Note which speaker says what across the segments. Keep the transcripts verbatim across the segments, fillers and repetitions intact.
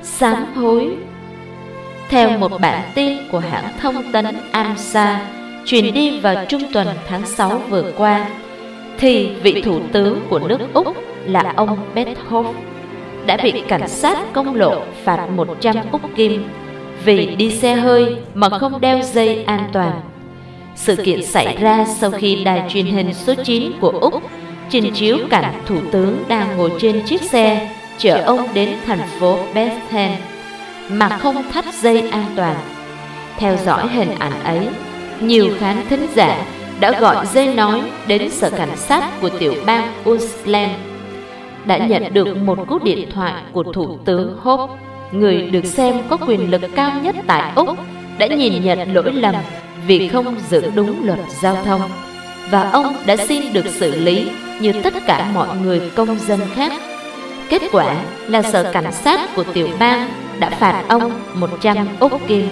Speaker 1: Sám hối. Theo một bản tin của hãng thông tấn AMSA truyền đi vào trung tuần tháng sáu vừa qua, thì vị thủ tướng của nước Úc là ông Pechtold đã bị cảnh sát công lộ phạt một trăm Úc kim vì đi xe hơi mà không đeo dây an toàn. Sự kiện xảy ra sau khi đài truyền hình số chín của Úc trình chiếu cảnh thủ tướng đang ngồi trên chiếc xe chở ông đến thành phố Bethlehem mà không thắt dây an toàn. Theo dõi hình ảnh ấy, nhiều khán thính giả đã gọi dây nói đến sở cảnh sát của tiểu bang Queensland, đã nhận được một cú điện thoại của Thủ tướng Hope, người được xem có quyền lực cao nhất tại Úc, đã nhìn nhận lỗi lầm vì không giữ đúng luật giao thông, và ông đã xin được xử lý như tất cả mọi người công dân khác. Kết quả là sở cảnh sát của tiểu bang đã phạt ông một trăm Úc kim.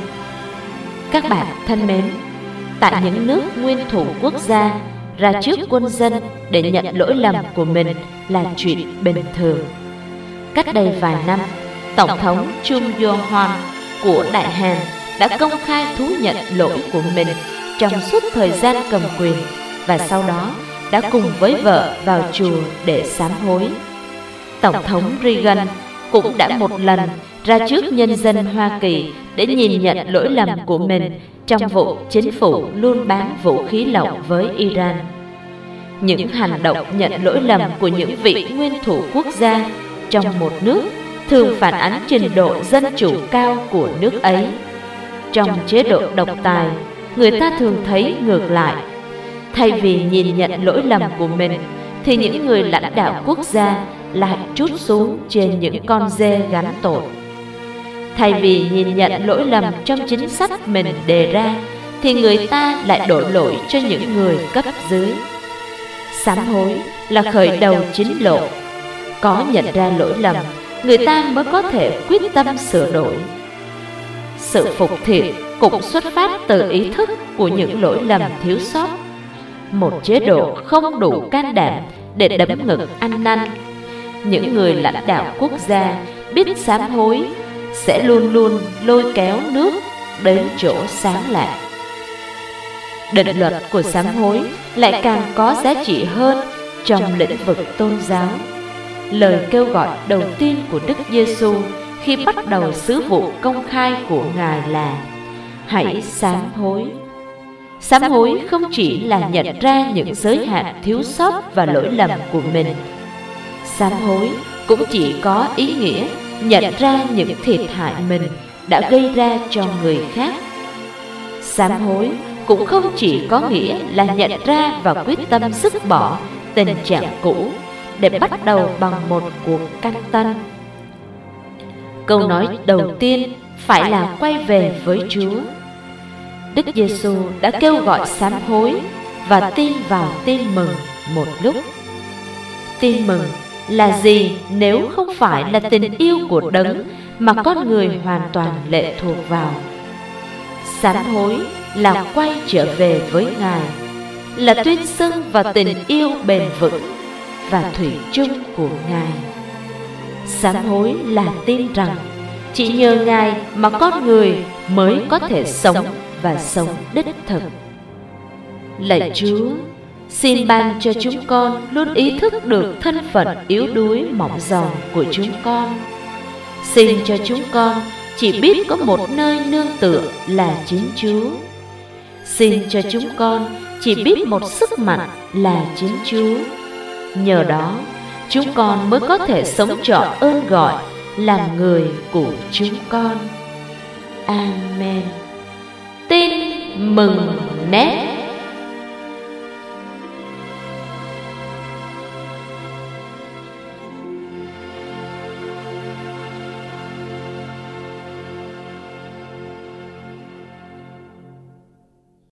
Speaker 1: Các bạn thân mến, tại những nước nguyên thủ quốc gia, ra trước quân dân để nhận lỗi lầm của mình là chuyện bình thường. Cách đây vài năm, Tổng thống Chung Yo-hwan của Đại Hàn đã công khai thú nhận lỗi của mình trong suốt thời gian cầm quyền, và sau đó đã cùng với vợ vào chùa để sám hối. Tổng thống Reagan cũng đã một lần ra trước nhân dân Hoa Kỳ để nhìn nhận lỗi lầm của mình trong vụ chính phủ luôn bán vũ khí lậu với Iran. Những hành động nhận lỗi lầm của những vị nguyên thủ quốc gia trong một nước thường phản ánh trình độ dân chủ cao của nước ấy. Trong chế độ độc tài, người ta thường thấy ngược lại. Thay vì nhìn nhận lỗi lầm của mình, thì những người lãnh đạo quốc gia lại trút xuống trên những con dê gánh tội. Thay vì nhìn nhận lỗi lầm trong chính sách mình đề ra, thì người ta lại đổ lỗi cho những người cấp dưới. Sám hối là khởi đầu chính lộ. Có nhận ra lỗi lầm, người ta mới có thể quyết tâm sửa đổi. Sự phục thiện cũng xuất phát từ ý thức của những lỗi lầm thiếu sót. Một chế độ không đủ can đảm để đấm ngực ăn năn. Những người lãnh đạo quốc gia biết sám hối sẽ luôn luôn lôi kéo nước đến chỗ sáng lạc. Định luật của sám hối lại càng có giá trị hơn trong lĩnh vực tôn giáo. Lời kêu gọi đầu tiên của Đức Giêsu khi bắt đầu sứ vụ công khai của Ngài là: hãy sám hối. Sám hối không chỉ là nhận ra những giới hạn thiếu sót và lỗi lầm của mình. Sám hối cũng chỉ có ý nghĩa nhận ra những thiệt hại mình đã gây ra cho người khác. Sám hối cũng không chỉ có nghĩa là nhận ra và quyết tâm dứt bỏ tình trạng cũ để bắt đầu bằng một cuộc canh tân. Câu nói đầu tiên phải là quay về với Chúa. Đức Giêsu đã kêu gọi sám hối và tin vào tin mừng một lúc. Tin mừng là gì nếu không phải là tình yêu của Đấng mà con người hoàn toàn lệ thuộc vào? Sám hối là quay trở về với Ngài, là tuyên xưng và tình yêu bền vững và thủy chung của Ngài. Sám hối là tin rằng chỉ nhờ Ngài mà con người mới có thể sống và sống đích thực. Lạy Chúa, xin ban cho chúng con luôn ý thức được thân phận yếu đuối mỏng dầu của chúng con. Xin cho chúng con chỉ biết có một nơi nương tựa là chính Chúa. Xin cho chúng con chỉ biết một sức mạnh là chính Chúa. Nhờ đó, chúng con mới có thể sống trọn ơn gọi làm người của chúng con. Amen. Tin mừng nét.